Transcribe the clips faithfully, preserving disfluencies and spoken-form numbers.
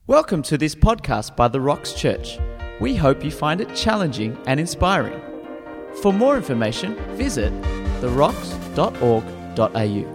Welcome to this podcast by The Rocks Church. We hope you find it challenging and inspiring. For more information, visit the rocks dot org dot a u.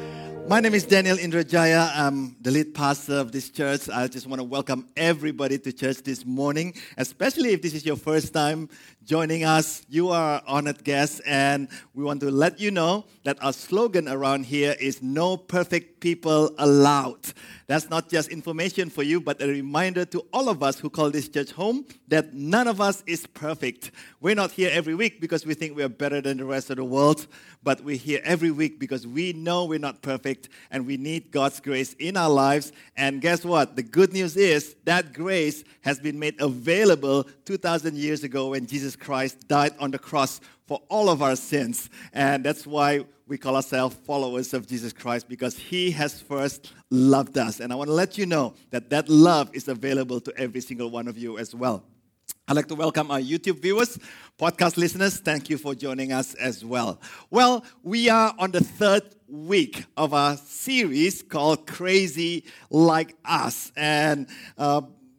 My name is Daniel Indrajaya. I'm the lead pastor of this church. I just want to welcome everybody to church this morning, especially if this is your first time joining us. You are an honored guest, and we want to let you know that our slogan around here is "No perfect people allowed." That's not just information for you, but a reminder to all of us who call this church home that none of us is perfect. We're not here every week because we think we are better than the rest of the world, but we're here every week because we know we're not perfect and we need God's grace in our lives. And guess what? The good news is that grace has been made available two thousand years ago when Jesus Christ died on the cross for all of our sins. And that's why we call ourselves followers of Jesus Christ, because He has first loved us. And I want to let you know that that love is available to every single one of you as well. I'd like to welcome our YouTube viewers, podcast listeners. Thank you for joining us as well. Well, we are on the third week of our series called Crazy Like Us. And uh,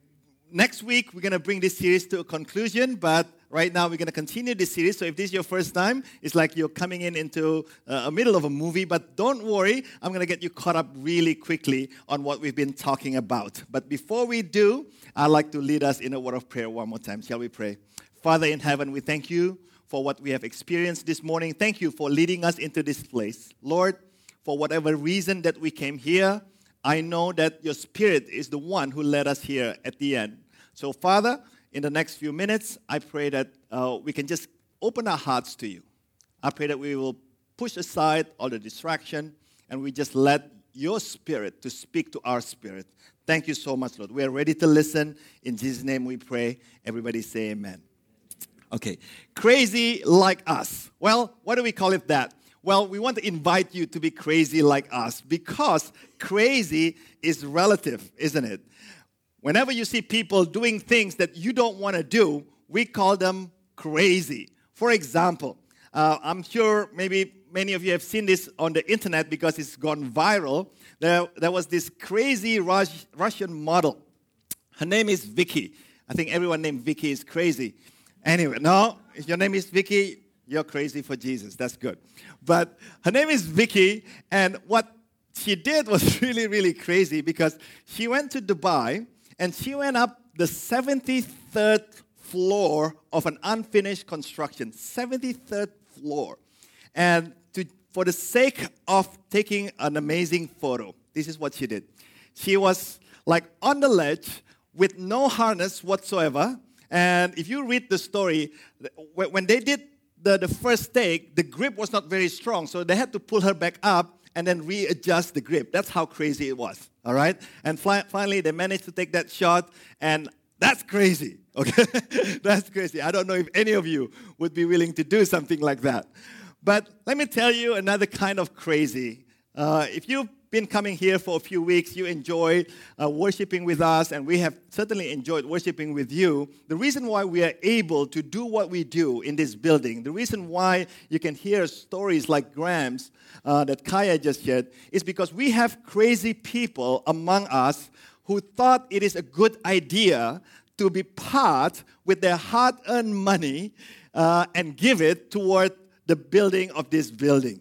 next week, we're going to bring this series to a conclusion, but right now, we're going to continue this series. So if this is your first time, it's like you're coming in into uh, a middle of a movie. But don't worry, I'm going to get you caught up really quickly on what we've been talking about. But before we do, I'd like to lead us in a word of prayer one more time. Shall we pray? Father in heaven, we thank you for what we have experienced this morning. Thank you for leading us into this place. Lord, for whatever reason that we came here, I know that your Spirit is the one who led us here at the end. So, Father, in the next few minutes, I pray that uh, we can just open our hearts to you. I pray that we will push aside all the distraction and we just let your Spirit to speak to our spirit. Thank you so much, Lord. We are ready to listen. In Jesus' name we pray. Everybody say amen. Okay, crazy like us. Well, why do we call it that? Well, we want to invite you to be crazy like us because crazy is relative, isn't it? Whenever you see people doing things that you don't want to do, we call them crazy. For example, uh, I'm sure maybe many of you have seen this on the internet because it's gone viral. There, there was this crazy Rus- Russian model. Her name is Vicky. I think everyone named Vicky is crazy. Anyway, no, if your name is Vicky, you're crazy for Jesus. That's good. But her name is Vicky, and what she did was really, really crazy because she went to Dubai, and she went up the seventy-third floor of an unfinished construction, seventy-third floor. And to, for the sake of taking an amazing photo, this is what she did. She was like on the ledge with no harness whatsoever. And if you read the story, when they did the, the first take, the grip was not very strong. So they had to pull her back up and then readjust the grip. That's how crazy it was, all right? And fi- finally, they managed to take that shot, and that's crazy, okay? That's crazy. I don't know if any of you would be willing to do something like that. But let me tell you another kind of crazy. Uh, if you've been coming here for a few weeks, you enjoy uh, worshiping with us, and we have certainly enjoyed worshiping with you. The reason why we are able to do what we do in this building, the reason why you can hear stories like Graham's uh, that Kaya just shared, is because we have crazy people among us who thought it is a good idea to be part with their hard-earned money uh, and give it toward the building of this building.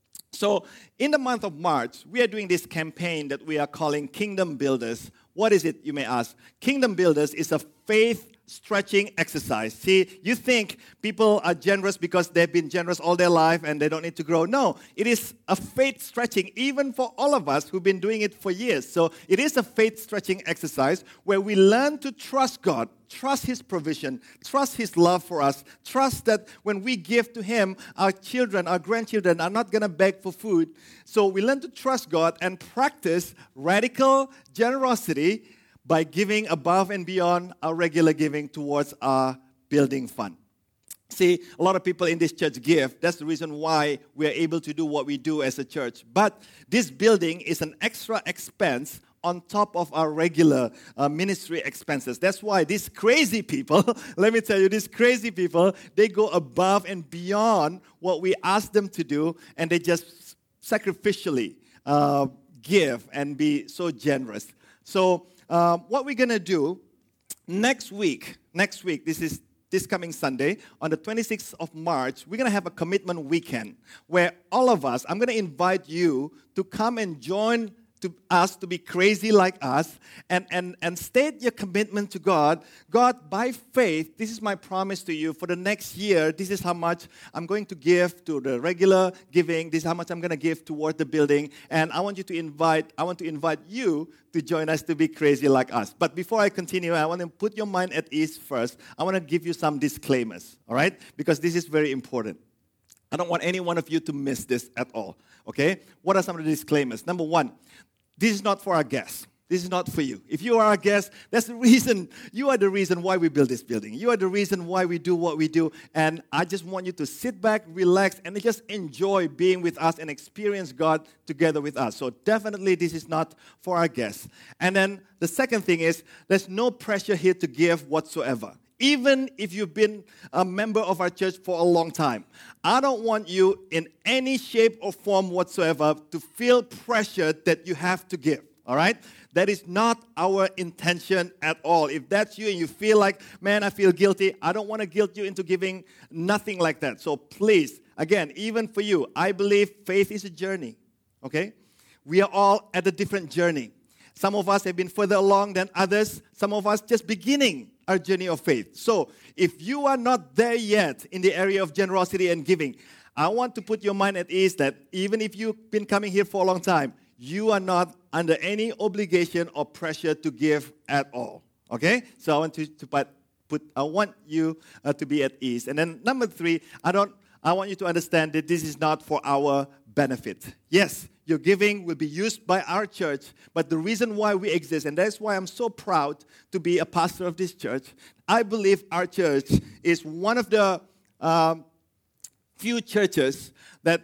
So in the month of March, we are doing this campaign that we are calling Kingdom Builders. What is it, you may ask? Kingdom Builders is a faith-stretching exercise. See, you think people are generous because they've been generous all their life and they don't need to grow. No, it is a faith-stretching, even for all of us who've been doing it for years. So it is a faith-stretching exercise where we learn to trust God, trust His provision, trust His love for us, trust that when we give to Him, our children, our grandchildren are not going to beg for food. So we learn to trust God and practice radical generosity by giving above and beyond our regular giving towards our building fund. See, a lot of people in this church give. That's the reason why we are able to do what we do as a church. But this building is an extra expense on top of our regular uh, ministry expenses. That's why these crazy people, let me tell you, these crazy people, they go above and beyond what we ask them to do, and they just sacrificially uh, give and be so generous. So uh, what we're going to do next week, next week, this is this coming Sunday, on the twenty-sixth of March, we're going to have a commitment weekend where all of us, I'm going to invite you to come and join to us, to be crazy like us, and, and, and state your commitment to God. God, by faith, this is my promise to you for the next year. This is how much I'm going to give to the regular giving. This is how much I'm going to give toward the building. And I want you to invite, I want to invite you to join us to be crazy like us. But before I continue, I want to put your mind at ease first. I want to give you some disclaimers, all right? Because this is very important. I don't want any one of you to miss this at all, okay? What are some of the disclaimers? Number one, this is not for our guests. This is not for you. If you are our guest, that's the reason, you are the reason why we build this building. You are the reason why we do what we do. And I just want you to sit back, relax, and just enjoy being with us and experience God together with us. So definitely this is not for our guests. And then the second thing is, there's no pressure here to give whatsoever. Even if you've been a member of our church for a long time, I don't want you in any shape or form whatsoever to feel pressured that you have to give, all right? That is not our intention at all. If that's you and you feel like, man, I feel guilty, I don't want to guilt you into giving, nothing like that. So please, again, even for you, I believe faith is a journey, okay? We are all at a different journey. Some of us have been further along than others. Some of us just beginning our journey of faith. So if you are not there yet in the area of generosity and giving, I want to put your mind at ease that even if you've been coming here for a long time, you are not under any obligation or pressure to give at all. Okay? So I want to, to put, put I want you uh, to be at ease. And then number three, I don't I want you to understand that this is not for our benefit. Yes, your giving will be used by our church, but the reason why we exist, and that's why I'm so proud to be a pastor of this church, I believe our church is one of the um, few churches that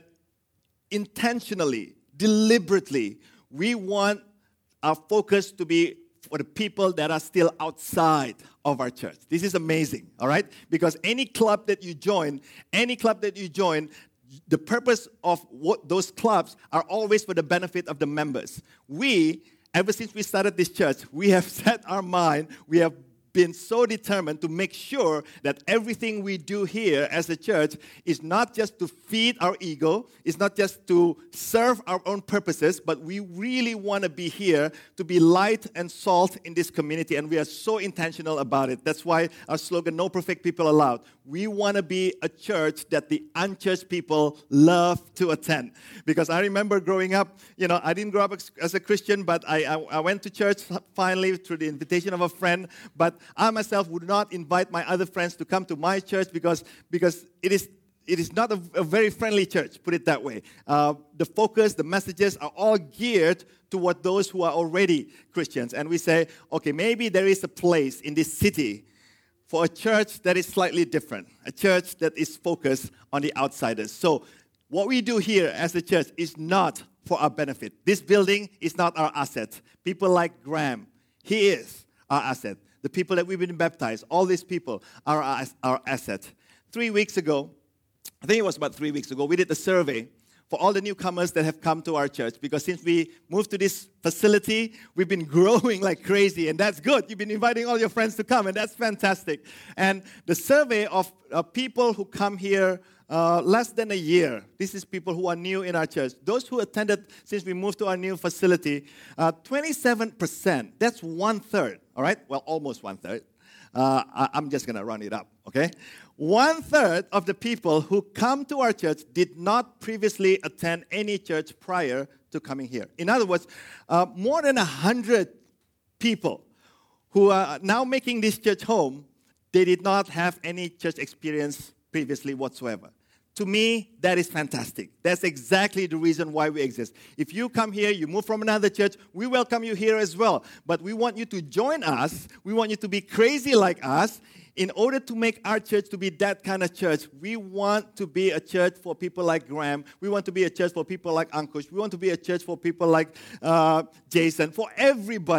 intentionally, deliberately, we want our focus to be for the people that are still outside of our church. This is amazing, all right? Because any club that you join, any club that you join, the purpose of what those clubs are always for the benefit of the members. We, ever since we started this church, we have set our mind, we have been so determined to make sure that everything we do here as a church is not just to feed our ego, it's not just to serve our own purposes, but we really want to be here to be light and salt in this community, and we are so intentional about it. That's why our slogan, No Perfect People Allowed. We want to be a church that the unchurched people love to attend. Because I remember growing up, you know, I didn't grow up as a Christian, but I, I, I went to church finally through the invitation of a friend, but I myself would not invite my other friends to come to my church because, because it is it is not a, a very friendly church, put it that way. Uh, the focus, the messages are all geared toward those who are already Christians. And we say, okay, maybe there is a place in this city for a church that is slightly different, a church that is focused on the outsiders. So what we do here as a church is not for our benefit. This building is not our asset. People like Graham, he is our asset. The people that we've been baptized, all these people are our, our asset. Three weeks ago, I think it was about three weeks ago, we did a survey for all the newcomers that have come to our church. Because since we moved to this facility, we've been growing like crazy. And that's good. You've been inviting all your friends to come, and that's fantastic. And the survey of uh, people who come here Uh, less than a year. This is people who are new in our church. Those who attended since we moved to our new facility, uh, twenty-seven percent. That's one-third, all right? Well, almost one-third. Uh, I, I'm just going to run it up, okay? One-third of the people who come to our church did not previously attend any church prior to coming here. In other words, uh, more than one hundred people who are now making this church home, they did not have any church experience previously whatsoever. To me, that is fantastic. That's exactly the reason why we exist. If you come here, you move from another church, we welcome you here as well. But we want you to join us. We want you to be crazy like us. In order to make our church to be that kind of church, we want to be a church for people like Graham. We want to be a church for people like Ankush. We want to be a church for people like uh, Jason, for everybody.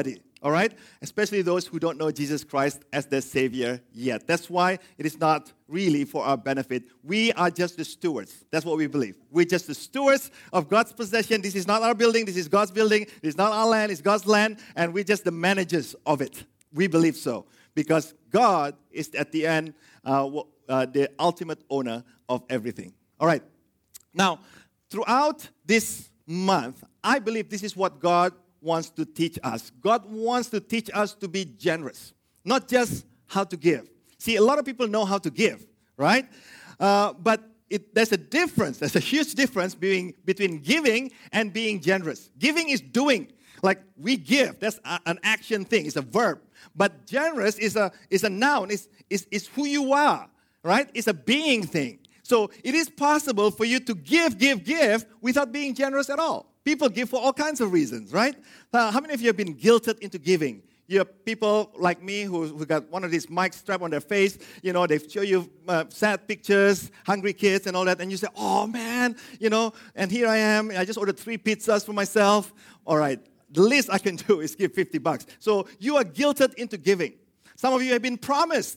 all right? Especially those who don't know Jesus Christ as their Savior yet. That's why it is not really for our benefit. We are just the stewards. That's what we believe. We're just the stewards of God's possession. This is not our building. This is God's building. This is not our land. It's God's land. And we're just the managers of it. We believe so. Because God is at the end uh, uh, the ultimate owner of everything. All right. Now, throughout this month, I believe this is what God wants to teach us. God wants to teach us to be generous, not just how to give. See, a lot of people know how to give, right? Uh, but it, there's a difference. There's a huge difference between, between giving and being generous. Giving is doing. Like, we give. That's a, an action thing. It's a verb. But generous is a, is a noun. It's, it's, it's who you are, right? It's a being thing. So it is possible for you to give, give, give without being generous at all. People give for all kinds of reasons, right? Uh, how many of you have been guilted into giving? You have people like me who, who got one of these mics strapped on their face. You know, they show you uh, sad pictures, hungry kids and all that. And you say, oh, man, you know, and here I am. I just ordered three pizzas for myself. All right, the least I can do is give fifty bucks. So you are guilted into giving. Some of you have been promised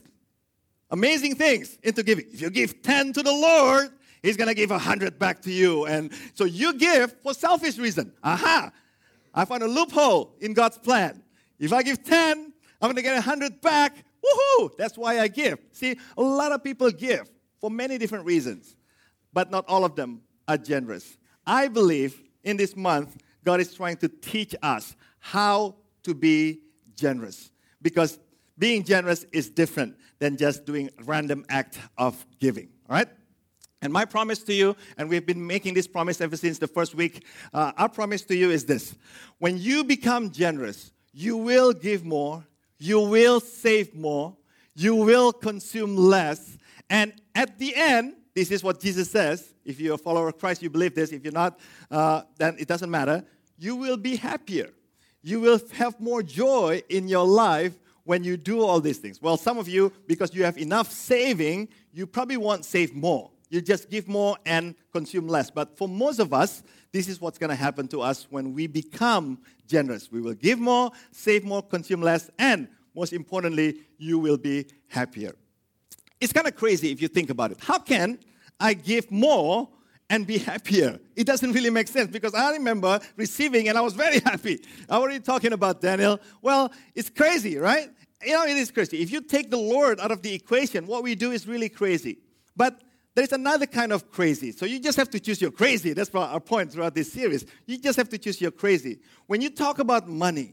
amazing things into giving. If you give ten to the Lord, He's going to give one hundred back to you. And so you give for selfish reason. Aha! I found a loophole in God's plan. If I give ten, I'm going to get one hundred back. Woohoo! That's why I give. See, a lot of people give for many different reasons. But not all of them are generous. I believe in this month, God is trying to teach us how to be generous. Because being generous is different than just doing a random act of giving. All right? And my promise to you, and we've been making this promise ever since the first week, uh, our promise to you is this. When you become generous, you will give more, you will save more, you will consume less, and at the end, this is what Jesus says. If you're a follower of Christ, you believe this. If you're not, uh, then it doesn't matter. You will be happier. You will have more joy in your life when you do all these things. Well, some of you, because you have enough saving, you probably won't save more. You just give more and consume less. But for most of us, this is what's going to happen to us when we become generous. We will give more, save more, consume less, and most importantly, you will be happier. It's kind of crazy if you think about it. How can I give more and be happier? It doesn't really make sense because I remember receiving and I was very happy. I'm already talking about Daniel. Well, it's crazy, right? You know, it is crazy. If you take the Lord out of the equation, what we do is really crazy. But there's another kind of crazy. So you just have to choose your crazy. That's our point throughout this series. You just have to choose your crazy. When you talk about money,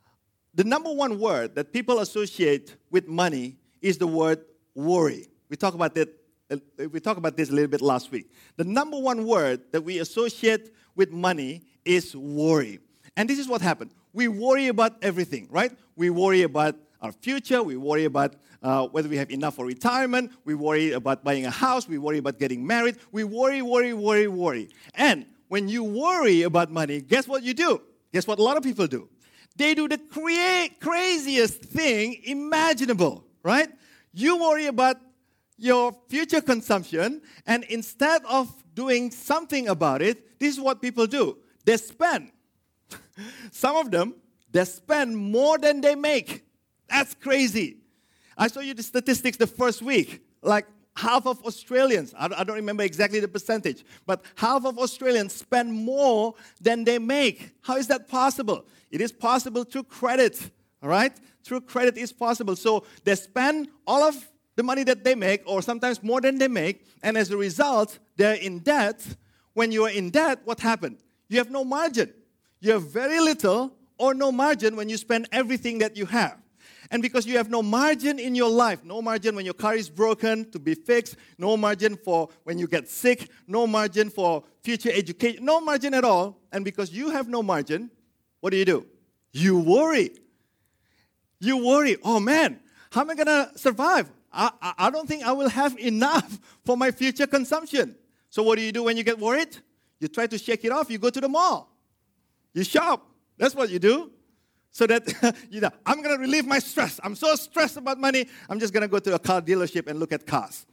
the number one word that people associate with money is the word worry. We talked about that. Uh, we talked about this a little bit last week. The number one word that we associate with money is worry. And this is what happened. We worry about everything, right? We worry about our future. We worry about uh, whether we have enough for retirement. We worry about buying a house. We worry about getting married. We worry, worry, worry, worry. And when you worry about money, guess what you do? Guess what a lot of people do? They do the cra- craziest thing imaginable, right? You worry about your future consumption, and instead of doing something about it, this is what people do. They spend. Some of them, they spend more than they make. That's crazy. I saw you the statistics the first week. Like half of Australians, I don't remember exactly the percentage, but half of Australians spend more than they make. How is that possible? It is possible through credit, all right? Through credit is possible. So they spend all of the money that they make, or sometimes more than they make, and as a result, they're in debt. When you are in debt, what happened? You have no margin. You have very little or no margin when you spend everything that you have. And because you have no margin in your life, no margin when your car is broken to be fixed, no margin for when you get sick, no margin for future education, no margin at all, and because you have no margin, what do you do? You worry. You worry, oh man, how am I going to survive? I, I, I don't think I will have enough for my future consumption. So what do you do when you get worried? You try to shake it off, you go to the mall. You shop. That's what you do. So that, you know, I'm going to relieve my stress. I'm so stressed about money, I'm just going to go to a car dealership and look at cars.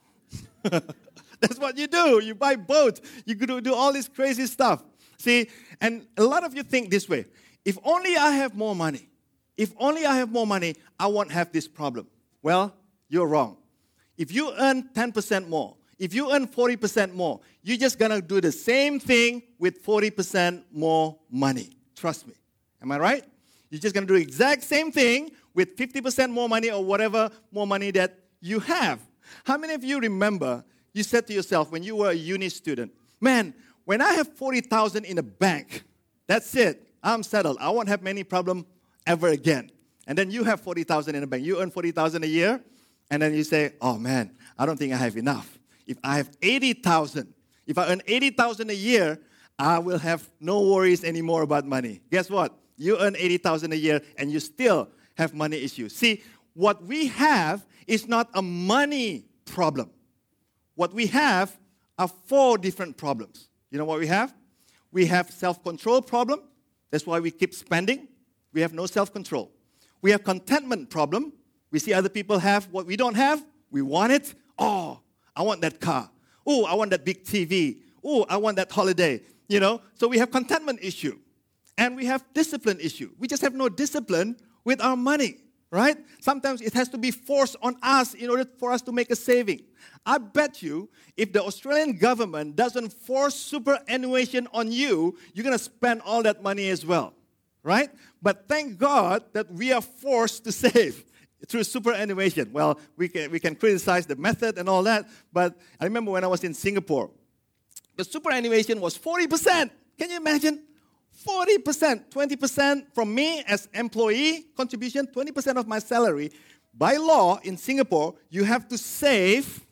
That's what you do. You buy boats. You do, do all this crazy stuff. See, and a lot of you think this way. If only I have more money. if only I have more money, I won't have this problem. Well, you're wrong. If you earn ten percent more, if you earn forty percent more, you're just going to do the same thing with forty percent more money. Trust me. Am I right? You're just going to do the exact same thing with fifty percent more money or whatever more money that you have. How many of you remember you said to yourself when you were a uni student, man, when I have forty thousand in the bank, that's it. I'm settled. I won't have many problems ever again. And then you have forty thousand in the bank. You earn forty thousand a year, and then you say, oh man, I don't think I have enough. If I have eighty thousand, if I earn eighty thousand a year, I will have no worries anymore about money. Guess what? You earn eighty thousand a year, and you still have money issues. See, what we have is not a money problem. What we have are four different problems. You know what we have? We have self-control problem. That's why we keep spending. We have no self-control. We have contentment problem. We see other people have what we don't have. We want it. Oh, I want that car. Oh, I want that big T V. Oh, I want that holiday. You know, so we have contentment issue. And we have discipline issue. We just have no discipline with our money, right? Sometimes it has to be forced on us in order for us to make a saving. I bet you, if the Australian government doesn't force superannuation on you, you're going to spend all that money as well, right? But thank God that we are forced to save through superannuation. Well, we can, we can criticize the method and all that, but I remember when I was in Singapore, the superannuation was forty percent. Can you imagine? forty percent, twenty percent from me as employee contribution, twenty percent of my salary. By law in Singapore, you have to save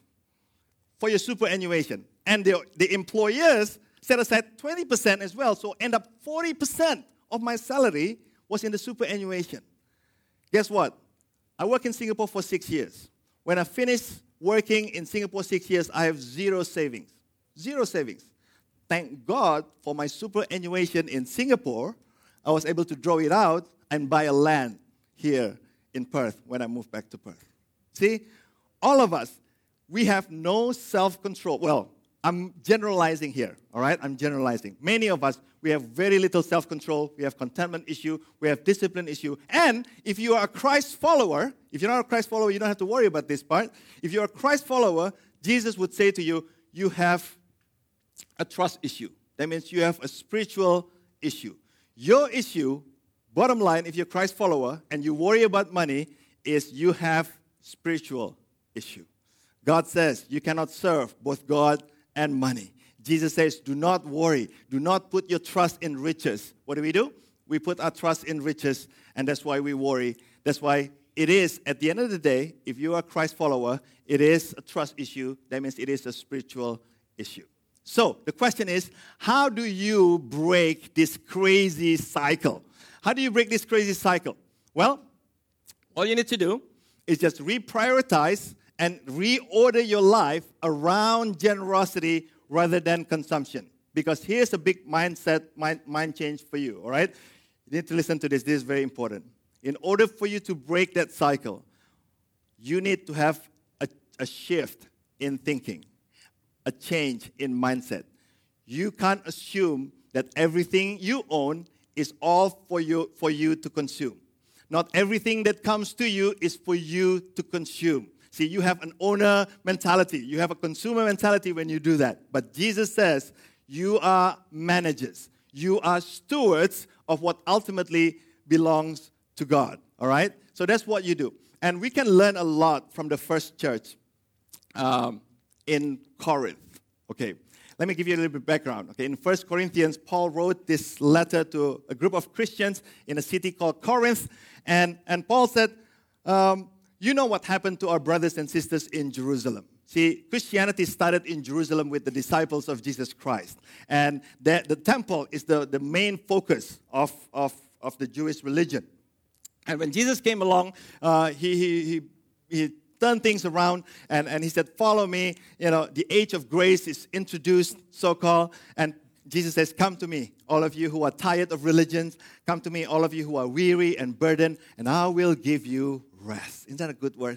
for your superannuation. And the, the employers set aside twenty percent as well, so end up forty percent of my salary was in the superannuation. Guess what? I worked in Singapore for six years. When I finished working in Singapore six years, I have zero savings. Zero savings. Thank God for my superannuation in Singapore. I was able to draw it out and buy a land here in Perth when I moved back to Perth. See, all of us, we have no self-control. Well, I'm generalizing here, all right? I'm generalizing. Many of us, we have very little self-control. We have contentment issue. We have discipline issue. And if you are a Christ follower, if you're not a Christ follower, you don't have to worry about this part. If you're a Christ follower, Jesus would say to you, you have a trust issue. That means you have a spiritual issue. Your issue, bottom line, if you're a Christ follower and you worry about money, is you have spiritual issue. God says you cannot serve both God and money. Jesus says, do not worry. Do not put your trust in riches. What do we do? We put our trust in riches, and that's why we worry. That's why it is, at the end of the day, if you are a Christ follower, it is a trust issue. That means it is a spiritual issue. So the question is, how do you break this crazy cycle? How do you break this crazy cycle? Well, all you need to do is just reprioritize and reorder your life around generosity rather than consumption. Because here's a big mindset, mind, mind change for you, all right? You need to listen to this. This is very important. In order for you to break that cycle, you need to have a, a shift in thinking. A change in mindset. You can't assume that everything you own is all for you, for you to consume. Not everything that comes to you is for you to consume. See, you have an owner mentality. You have a consumer mentality when you do that. But Jesus says you are managers. You are stewards of what ultimately belongs to God. All right? So that's what you do. And we can learn a lot from the first church. Um, in Corinth. Okay, let me give you a little bit of background. Okay, in First Corinthians, Paul wrote this letter to a group of Christians in a city called Corinth, and, and Paul said, um, you know what happened to our brothers and sisters in Jerusalem. See, Christianity started in Jerusalem with the disciples of Jesus Christ, and the, the temple is the, the main focus of, of, of the Jewish religion. And when Jesus came along, uh, he, he, he, he turn things around, and, and he said, follow me. You know, the age of grace is introduced, so-called, and Jesus says, come to me, all of you who are tired of religions. Come to me, all of you who are weary and burdened, and I will give you rest. Isn't that a good word?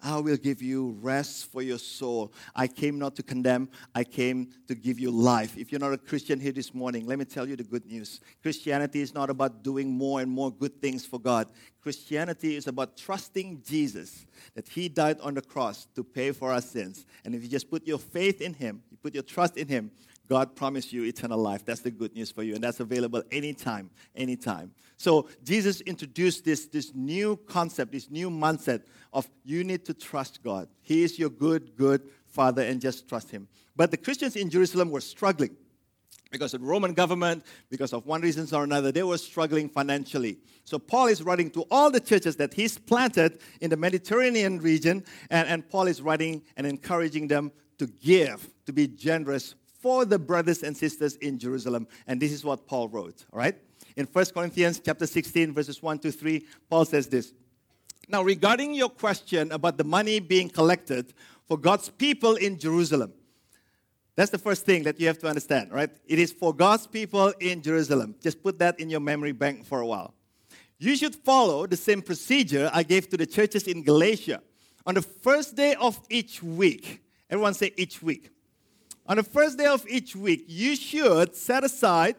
I will give you rest for your soul. I came not to condemn, I came to give you life. If you're not a Christian here this morning, let me tell you the good news. Christianity is not about doing more and more good things for God. Christianity is about trusting Jesus, that He died on the cross to pay for our sins. And if you just put your faith in Him, you put your trust in Him, God promised you eternal life. That's the good news for you, and that's available anytime, anytime. So Jesus introduced this, this new concept, this new mindset of you need to trust God. He is your good, good Father, and just trust Him. But the Christians in Jerusalem were struggling because of the Roman government, because of one reason or another. They were struggling financially. So Paul is writing to all the churches that he's planted in the Mediterranean region, and, and Paul is writing and encouraging them to give, to be generous for the brothers and sisters in Jerusalem. And this is what Paul wrote, all right? In First Corinthians chapter sixteen, verses one to three, Paul says this. Now, regarding your question about the money being collected for God's people in Jerusalem, that's the first thing that you have to understand, right? It is for God's people in Jerusalem. Just put that in your memory bank for a while. You should follow the same procedure I gave to the churches in Galatia. On the first day of each week, everyone say each week. On the first day of each week, you should set aside,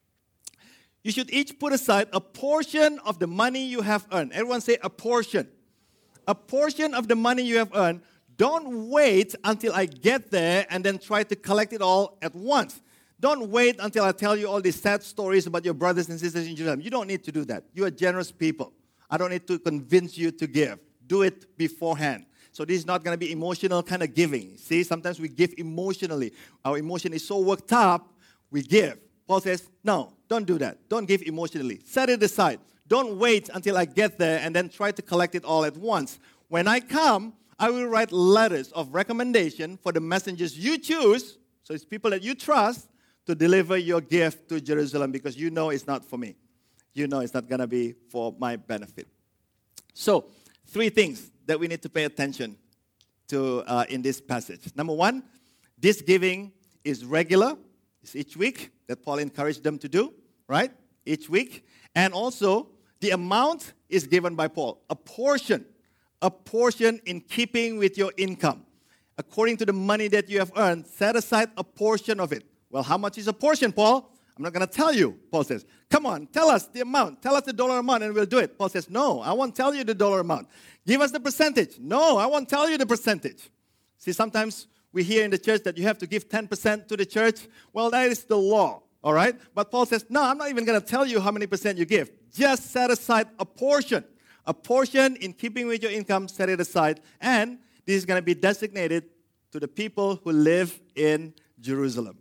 you should each put aside a portion of the money you have earned. Everyone say a portion. A portion of the money you have earned. Don't wait until I get there and then try to collect it all at once. Don't wait until I tell you all these sad stories about your brothers and sisters in Jerusalem. You don't need to do that. You are generous people. I don't need to convince you to give. Do it beforehand. So this is not going to be emotional kind of giving. See, sometimes we give emotionally. Our emotion is so worked up, we give. Paul says, no, don't do that. Don't give emotionally. Set it aside. Don't wait until I get there and then try to collect it all at once. When I come, I will write letters of recommendation for the messengers you choose, so it's people that you trust, to deliver your gift to Jerusalem, because you know it's not for me. You know it's not going to be for my benefit. So, three things that we need to pay attention to uh, in this passage. Number one, this giving is regular. It's each week that Paul encouraged them to do, right? Each week. And also, the amount is given by Paul. A portion. A portion in keeping with your income. According to the money that you have earned, set aside a portion of it. Well, how much is a portion, Paul? I'm not going to tell you, Paul says. Come on, tell us the amount. Tell us the dollar amount and we'll do it. Paul says, no, I won't tell you the dollar amount. Give us the percentage. No, I won't tell you the percentage. See, sometimes we hear in the church that you have to give ten percent to the church. Well, that is the law, all right? But Paul says, no, I'm not even going to tell you how many percent you give. Just set aside a portion. A portion in keeping with your income, set it aside. And this is going to be designated to the people who live in Jerusalem.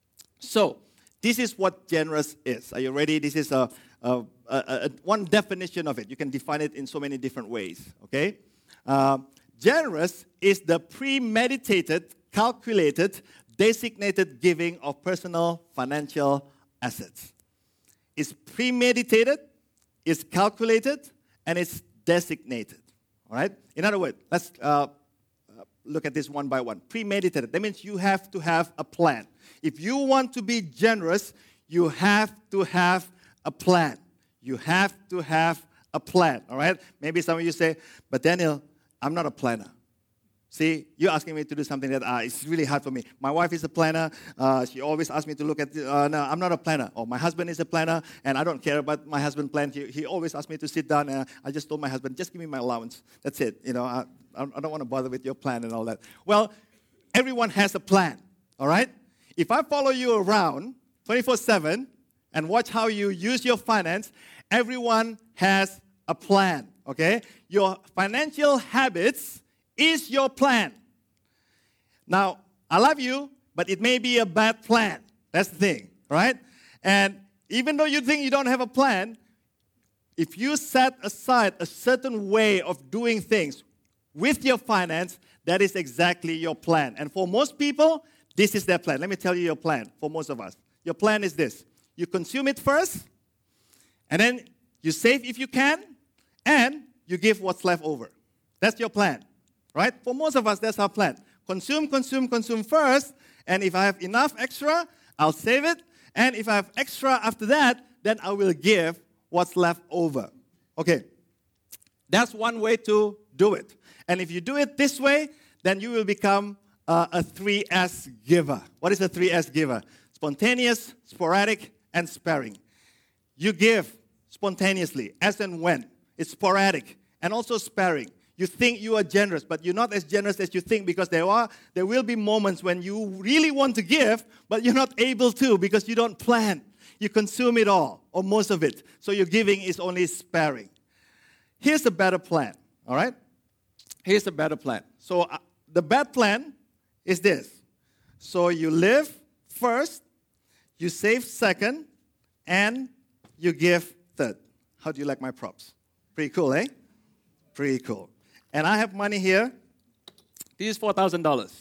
So, this is what generous is. Are you ready? This is a, a, a, a one definition of it. You can define it in so many different ways, okay? Uh, generous is the premeditated, calculated, designated giving of personal financial assets. It's premeditated, it's calculated, and it's designated, all right? In other words, let's uh, look at this one by one. Premeditated, that means you have to have a plan. If you want to be generous, you have to have a plan. You have to have a plan, all right? Maybe some of you say, but Daniel, I'm not a planner. See, you're asking me to do something that uh, is really hard for me. My wife is a planner. Uh, she always asks me to look at, the, uh, no, I'm not a planner. Or my husband is a planner, and I don't care about my husband's plan. He, he always asks me to sit down, and I just told my husband, just give me my allowance. That's it. You know, I, I don't want to bother with your plan and all that. Well, everyone has a plan, all right? If I follow you around twenty-four seven and watch how you use your finance, everyone has a plan, okay? Your financial habits is your plan. Now, I love you, but it may be a bad plan. That's the thing, right? And even though you think you don't have a plan, if you set aside a certain way of doing things with your finance, that is exactly your plan. And for most people, this is their plan. Let me tell you your plan for most of us. Your plan is this. You consume it first, and then you save if you can, and you give what's left over. That's your plan. Right? For most of us, that's our plan. Consume, consume, consume first, and if I have enough extra, I'll save it, and if I have extra after that, then I will give what's left over. Okay. That's one way to do it. And if you do it this way, then you will become uh, a three S giver. What is a three S giver? Spontaneous, sporadic, and sparing. You give spontaneously, as and when. It's sporadic, and also sparing. You think you are generous, but you're not as generous as you think, because there are there will be moments when you really want to give, but you're not able to because you don't plan. You consume it all, or most of it. So your giving is only sparing. Here's a better plan, all right? Here's a better plan. So uh, the bad plan is this. So you live first, you save second, and you give third. How do you like my props? Pretty cool, eh? Pretty cool. And I have money here. This is four thousand dollars.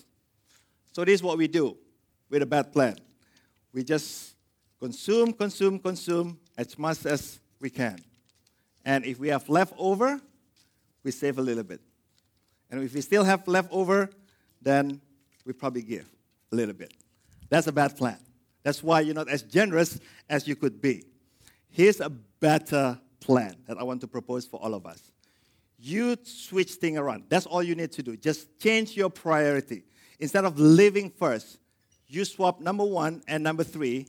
So this is what we do with a bad plan. We just consume, consume, consume as much as we can. And if we have leftover, we save a little bit. And if we still have leftover, then we probably give a little bit. That's a bad plan. That's why you're not as generous as you could be. Here's a better plan that I want to propose for all of us. You switch things around. That's all you need to do. Just change your priority. Instead of living first, you swap number one and number three.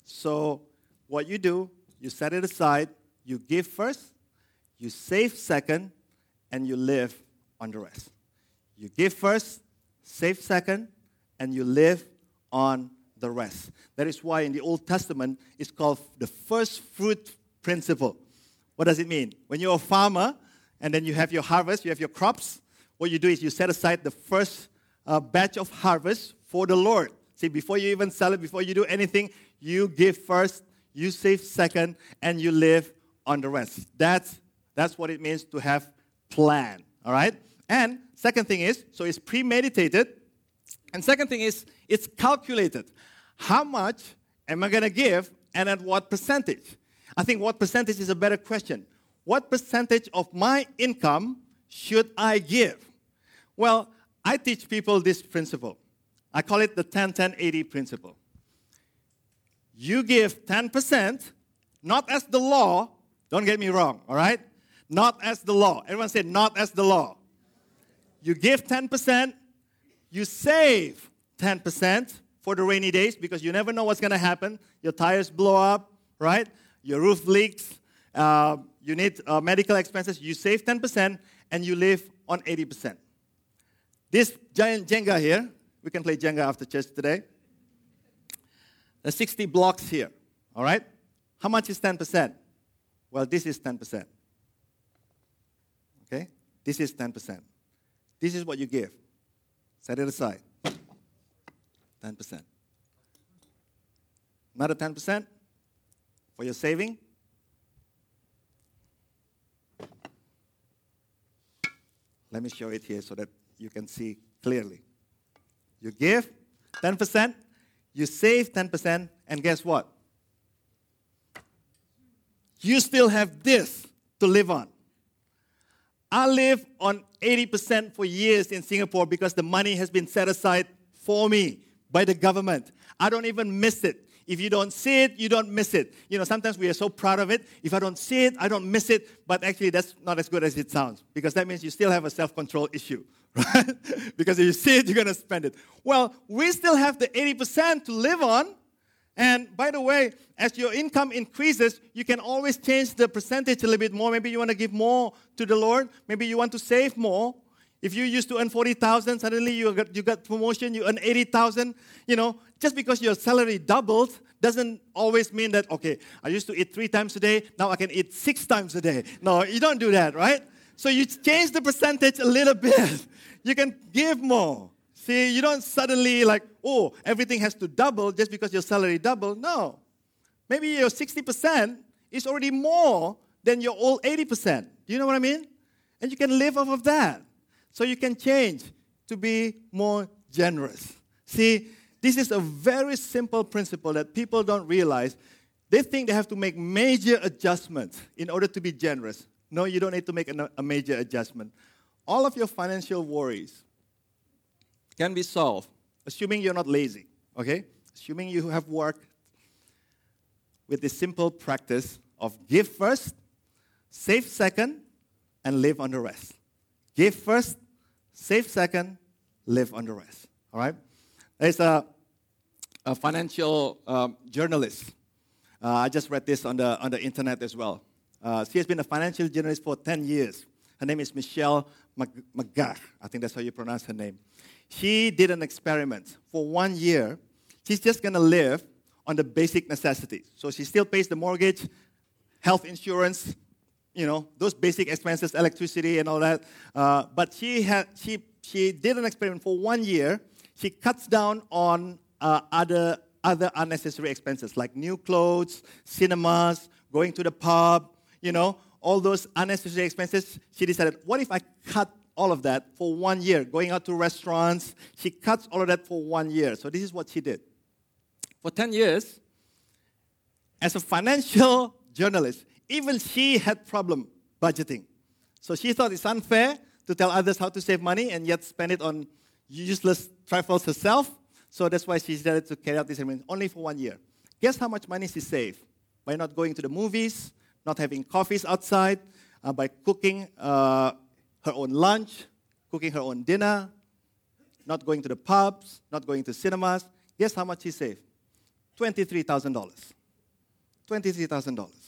So what you do, you set it aside, you give first, you save second, and you live on the rest. You give first, save second, and you live on the rest. That is why in the Old Testament, it's called the first fruit principle. What does it mean? When you're a farmer, and then you have your harvest, you have your crops, what you do is you set aside the first uh, batch of harvest for the Lord. See, before you even sell it, before you do anything, you give first, you save second, and you live on the rest. That's, that's what it means to have plan, all right? And second thing is, so it's premeditated. And second thing is, it's calculated. How much am I going to give, and at what percentage? I think what percentage is a better question. What percentage of my income should I give? Well, I teach people this principle. I call it the ten ten eighty principle. You give ten percent, not as the law. Don't get me wrong, all right? Not as the law. Everyone say, not as the law. You give ten percent, you save ten percent for the rainy days, because you never know what's going to happen. Your tires blow up, right? Your roof leaks. Uh, you need uh, medical expenses. You save ten percent, and you live on eighty percent. This giant Jenga here, we can play Jenga after church today. There's sixty blocks here, all right? How much is ten percent? Well, this is ten percent. Okay? This is ten percent. This is what you give. Set it aside. ten percent. Another ten percent for your saving. Let me show it here so that you can see clearly. You give ten percent, you save ten percent, and guess what? You still have this to live on. I live on eighty percent for years in Singapore because the money has been set aside for me by the government. I don't even miss it. If you don't see it, you don't miss it. You know, sometimes we are so proud of it. If I don't see it, I don't miss it. But actually, that's not as good as it sounds, because that means you still have a self-control issue, right? Because if you see it, you're going to spend it. Well, we still have the eighty percent to live on. And by the way, as your income increases, you can always change the percentage a little bit more. Maybe you want to give more to the Lord. Maybe you want to save more. If you used to earn forty thousand dollars, suddenly you got, you got promotion, you earn eighty thousand dollars. You know, just because your salary doubled doesn't always mean that, okay, I used to eat three times a day, now I can eat six times a day. No, you don't do that, right? So you change the percentage a little bit. You can give more. See, you don't suddenly like, oh, everything has to double just because your salary doubled. No. Maybe your sixty percent is already more than your old eighty percent. Do you know what I mean? And you can live off of that. So you can change to be more generous. See, this is a very simple principle that people don't realize. They think they have to make major adjustments in order to be generous. No, you don't need to make a major adjustment. All of your financial worries can be solved, assuming you're not lazy, okay? Assuming you have worked with this simple practice of give first, save second, and live on the rest. Give first, save second, live on the rest. All right? There's a, a financial um, journalist. Uh, I just read this on the on the internet as well. Uh, she has been a financial journalist for ten years. Her name is Michelle McGath. I think that's how you pronounce her name. She did an experiment. For one year, she's just going to live on the basic necessities. So she still pays the mortgage, health insurance, you know, those basic expenses, electricity and all that. Uh, but she had she she did an experiment for one year. She cuts down on uh, other other unnecessary expenses like new clothes, cinemas, going to the pub, you know, all those unnecessary expenses. She decided, what if I cut all of that for one year, going out to restaurants? She cuts all of that for one year. So this is what she did. For ten years, as a financial journalist, even she had problem budgeting. So she thought it's unfair to tell others how to save money and yet spend it on useless trifles herself. So that's why she decided to carry out this experiment only for one year. Guess how much money she saved by not going to the movies, not having coffees outside, uh, by cooking uh, her own lunch, cooking her own dinner, not going to the pubs, not going to cinemas. Guess how much she saved? twenty-three thousand dollars. twenty-three thousand dollars.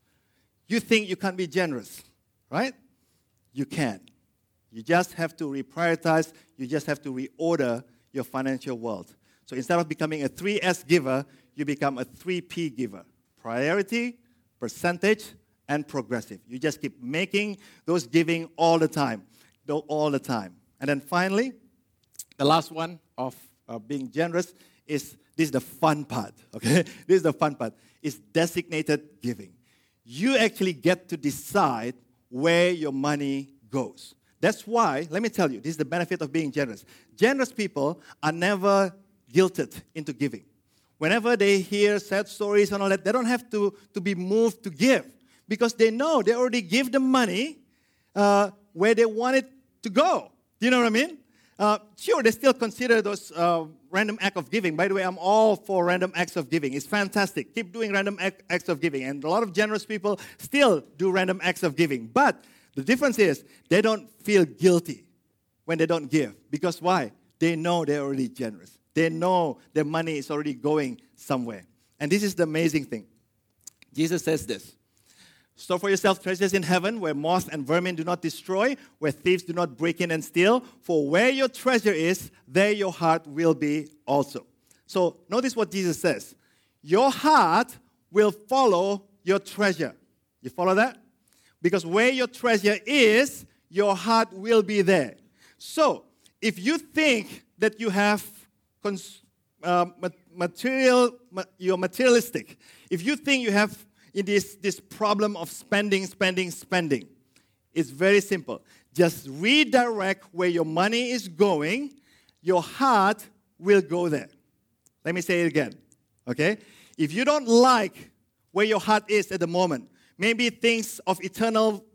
You think you can't be generous, right? You can. You just have to reprioritize. You just have to reorder your financial world. So instead of becoming a three S giver, you become a three P giver. Priority, percentage, and progressive. You just keep making those giving all the time, all the time. And then finally, the last one of uh, being generous is, this is the fun part, okay? This is the fun part, is designated giving. You actually get to decide where your money goes. That's why, let me tell you, this is the benefit of being generous. Generous people are never guilted into giving. Whenever they hear sad stories and all that, they don't have to, to be moved to give because they know they already give the money uh, where they want it to go. Do you know what I mean? Uh, sure, they still consider those uh, random acts of giving. By the way, I'm all for random acts of giving. It's fantastic. Keep doing random act, acts of giving. And a lot of generous people still do random acts of giving. But the difference is they don't feel guilty when they don't give. Because why? They know they're already generous. They know their money is already going somewhere. And this is the amazing thing. Jesus says this. Store for yourself treasures in heaven where moth and vermin do not destroy, where thieves do not break in and steal. For where your treasure is, there your heart will be also. So notice what Jesus says. Your heart will follow your treasure. You follow that? Because where your treasure is, your heart will be there. So if you think that you have cons- uh, material, you're materialistic, if you think you have in this, this problem of spending, spending, spending, it's very simple. Just redirect where your money is going, your heart will go there. Let me say it again, okay? If you don't like where your heart is at the moment, maybe things of eternal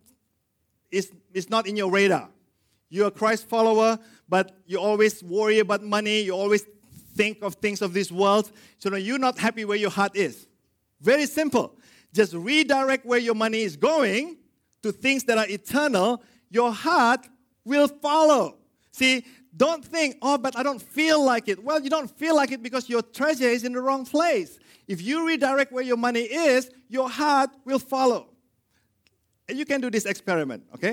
is, is not in your radar. You're a Christ follower, but you always worry about money, you always think of things of this world, so you're not happy where your heart is. Very simple. Just redirect where your money is going to things that are eternal, your heart will follow. See, don't think, oh, but I don't feel like it. Well, you don't feel like it because your treasure is in the wrong place. If you redirect where your money is, your heart will follow. And you can do this experiment, okay?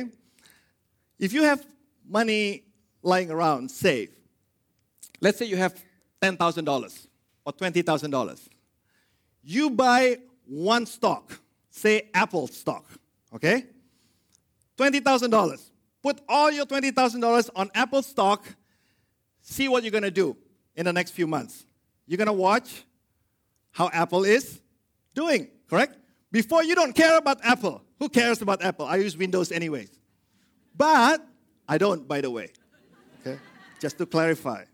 If you have money lying around, save. Let's say you have ten thousand dollars or twenty thousand dollars. You buy one stock, say Apple stock, okay? twenty thousand dollars. Put all your twenty thousand dollars on Apple stock. See what you're going to do in the next few months. You're going to watch how Apple is doing, correct? Before, you don't care about Apple. Who cares about Apple? I use Windows anyways. But I don't, by the way. Okay? Just to clarify.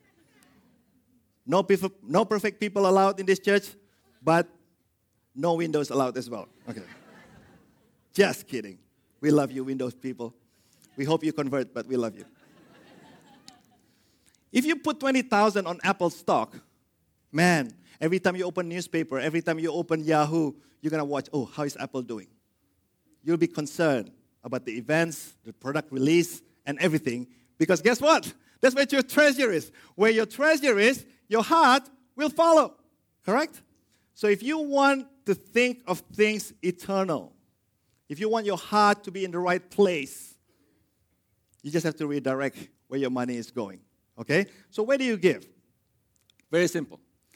No, perf- no perfect people allowed in this church, but no Windows allowed as well. Okay. Just kidding. We love you, Windows people. We hope you convert, but we love you. If you put twenty thousand on Apple stock, man, every time you open newspaper, every time you open Yahoo, you're going to watch, oh, how is Apple doing? You'll be concerned about the events, the product release, and everything. Because guess what? That's where your treasure is. Where your treasure is, your heart will follow. Correct? So if you want to think of things eternal, if you want your heart to be in the right place, you just have to redirect where your money is going. Okay? So where do you give? Very simple.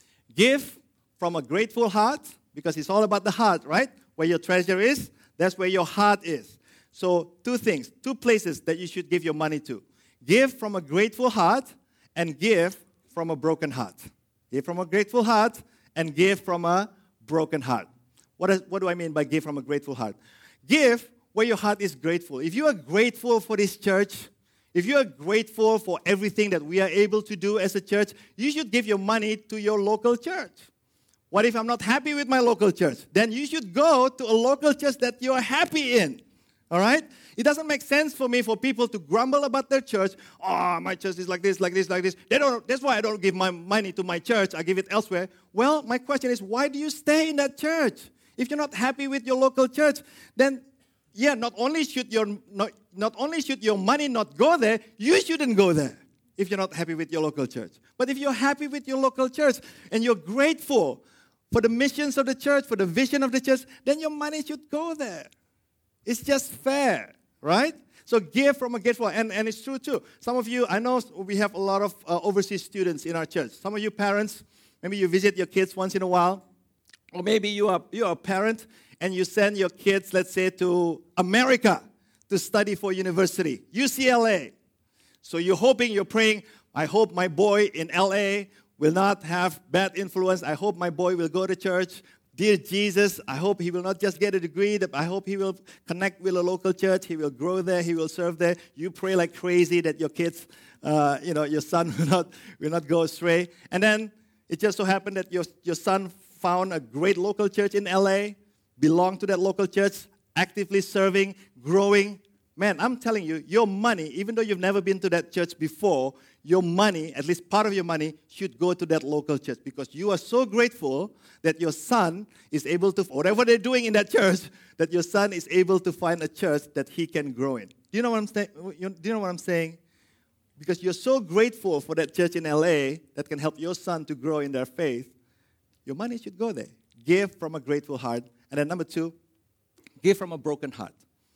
Give from a grateful heart, because it's all about the heart, right? Where your treasure is, that's where your heart is. So two things, two places that you should give your money to. Give from a grateful heart and give from a broken heart. Give from a grateful heart and give from a broken heart. What, is, what do I mean by give from a grateful heart? Give where your heart is grateful. If you are grateful for this church, if you are grateful for everything that we are able to do as a church, you should give your money to your local church. What if I'm not happy with my local church? Then you should go to a local church that you are happy in. All right? It doesn't make sense for me for people to grumble about their church. Oh, my church is like this, like this, like this. They don't, that's why I don't give my money to my church. I give it elsewhere. Well, my question is, why do you stay in that church? If you're not happy with your local church, then, yeah, not only should your not, not only should your money not go there, you shouldn't go there if you're not happy with your local church. But if you're happy with your local church and you're grateful for the missions of the church, for the vision of the church, then your money should go there. It's just fair, right? So give from a grateful, and, and it's true too. Some of you, I know we have a lot of uh, overseas students in our church. Some of you parents, maybe you visit your kids once in a while, or maybe you are you are a parent and you send your kids, let's say, to America to study for university, U C L A. So you're hoping, you're praying, I hope my boy in L A will not have bad influence. I hope my boy will go to church. Dear Jesus, I hope he will not just get a degree. I hope he will connect with a local church. He will grow there. He will serve there. You pray like crazy that your kids, uh, you know, your son will not will not go astray. And then it just so happened that your your son found a great local church in L A, belonged to that local church, actively serving, growing. Man, I'm telling you, your money, even though you've never been to that church before, your money, at least part of your money, should go to that local church because you are so grateful that your son is able to, whatever they're doing in that church, that your son is able to find a church that he can grow in. Do you know what I'm saying? Do you know what I'm saying? Because you're so grateful for that church in L A that can help your son to grow in their faith, your money should go there. Give from a grateful heart. And then number two, give from a broken heart.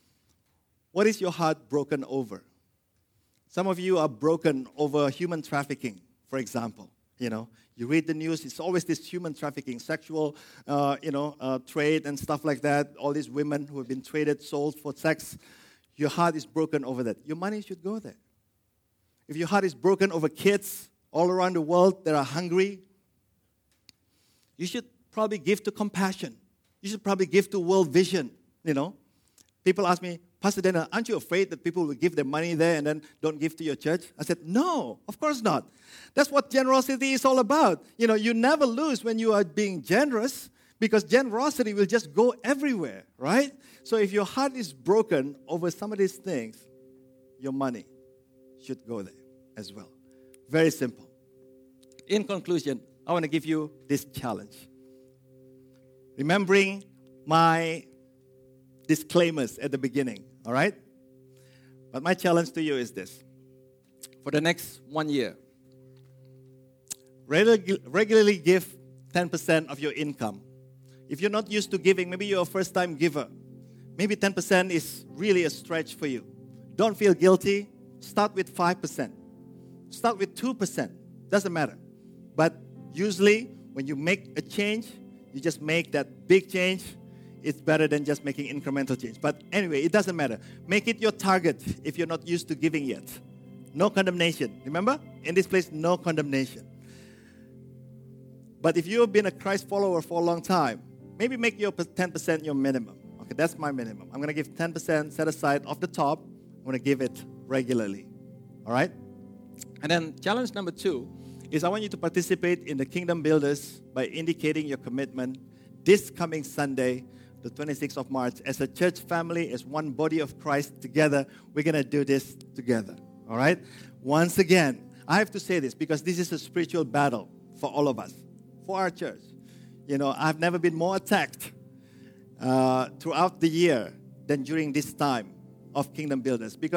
What is your heart broken over? Some of you are broken over human trafficking, for example. You know, you read the news, it's always this human trafficking, sexual, uh, you know, uh, trade and stuff like that. All these women who have been traded, sold for sex. Your heart is broken over that. Your money should go there. If your heart is broken over kids all around the world that are hungry, you should probably give to compassion. You should probably give to World Vision, you know. People ask me, Pastor Daniel, aren't you afraid that people will give their money there and then don't give to your church? I said, no, of course not. That's what generosity is all about. You know, you never lose when you are being generous because generosity will just go everywhere, right? So if your heart is broken over some of these things, your money should go there as well. Very simple. In conclusion, I want to give you this challenge. Remembering my disclaimers at the beginning, all right? But my challenge to you is this. For the next one year, regu- regularly give ten percent of your income. If you're not used to giving, maybe you're a first-time giver. Maybe ten percent is really a stretch for you. Don't feel guilty. Start with five percent. Start with two percent. Doesn't matter. But usually, when you make a change, you just make that big change. It's better than just making incremental change. But anyway, it doesn't matter. Make it your target if you're not used to giving yet. No condemnation. Remember? In this place, no condemnation. But if you have been a Christ follower for a long time, maybe make your ten percent your minimum. Okay, that's my minimum. I'm going to give ten percent set aside off the top. I'm going to give it regularly. All right? And then challenge number two is I want you to participate in the Kingdom Builders by indicating your commitment this coming Sunday, the twenty-sixth of March, as a church family, as one body of Christ together. We're going to do this together. All right? Once again, I have to say this because this is a spiritual battle for all of us, for our church. You know, I've never been more attacked uh, throughout the year than during this time of Kingdom Builders because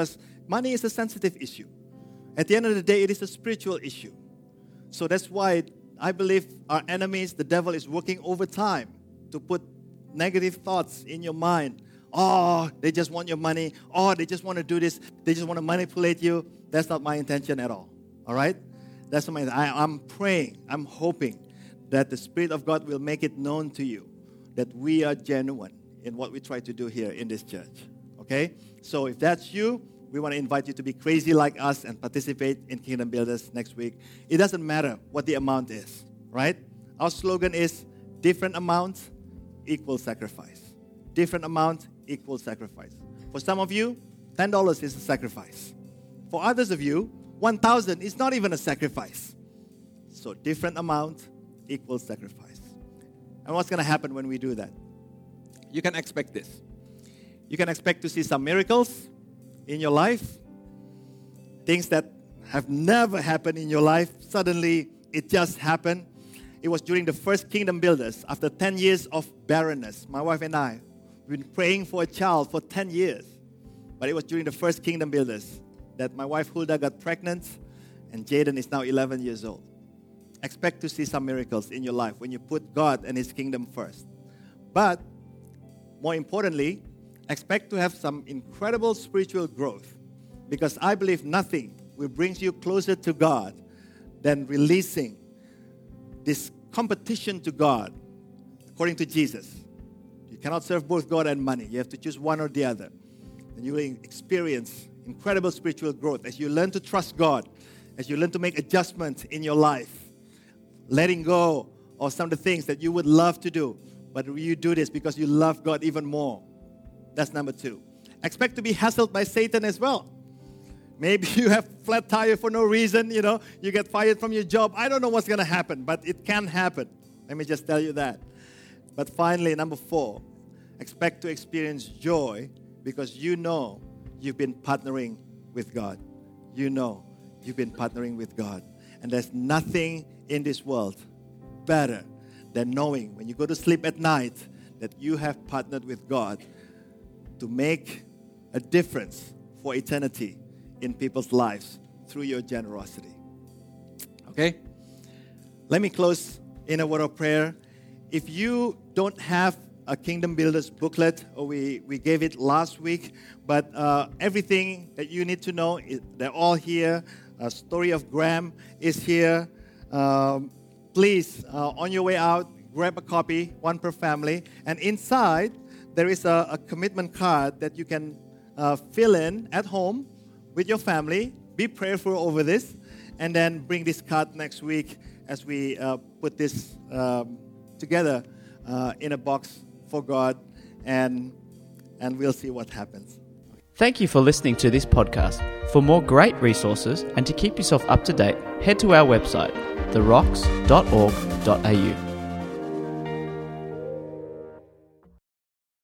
Money is a sensitive issue. At the end of the day, it is a spiritual issue. So that's why I believe our enemies, the devil, is working overtime to put negative thoughts in your mind. Oh, they just want your money. Oh, they just want to do this. They just want to manipulate you. That's not my intention at all. All right? That's not my I, I'm praying, I'm hoping that the Spirit of God will make it known to you that we are genuine in what we try to do here in this church. Okay? So if that's you, we want to invite you to be crazy like us and participate in Kingdom Builders next week. It doesn't matter what the amount is, right? Our slogan is different amount, equal sacrifice. Different amount, equal sacrifice. For some of you, ten dollars is a sacrifice. For others of you, one thousand dollars is not even a sacrifice. So different amount, equal sacrifice. And what's going to happen when we do that? You can expect this. You can expect to see some miracles in your life. Things that have never happened in your life. Suddenly, it just happened. It was during the first Kingdom Builders, after ten years of barrenness. My wife and I, we've been praying for a child for ten years. But it was during the first Kingdom Builders that my wife Hulda got pregnant, and Jaden is now eleven years old. Expect to see some miracles in your life when you put God and His kingdom first. But, more importantly, expect to have some incredible spiritual growth, because I believe nothing will bring you closer to God than releasing this competition to God according to Jesus. You cannot serve both God and money. You have to choose one or the other. And you will experience incredible spiritual growth as you learn to trust God, as you learn to make adjustments in your life, letting go of some of the things that you would love to do, but you do this because you love God even more. That's number two. Expect to be hassled by Satan as well. Maybe you have flat tire for no reason, you know, you get fired from your job. I don't know what's going to happen, but it can happen. Let me just tell you that. But finally, number four, expect to experience joy because you know you've been partnering with God. You know you've been partnering with God. And there's nothing in this world better than knowing when you go to sleep at night that you have partnered with God to make a difference for eternity in people's lives through your generosity. Okay? Let me close in a word of prayer. If you don't have a Kingdom Builders booklet, or we, we gave it last week, but uh, everything that you need to know, is, they're all here. A story of Graham is here. Um, please, uh, on your way out, grab a copy, one per family. And inside, there is a, a commitment card that you can uh, fill in at home with your family. Be prayerful over this. And then bring this card next week as we uh, put this um, together uh, in a box for God. And, and we'll see what happens. Thank you for listening to this podcast. For more great resources and to keep yourself up to date, head to our website, the rocks dot org dot a u.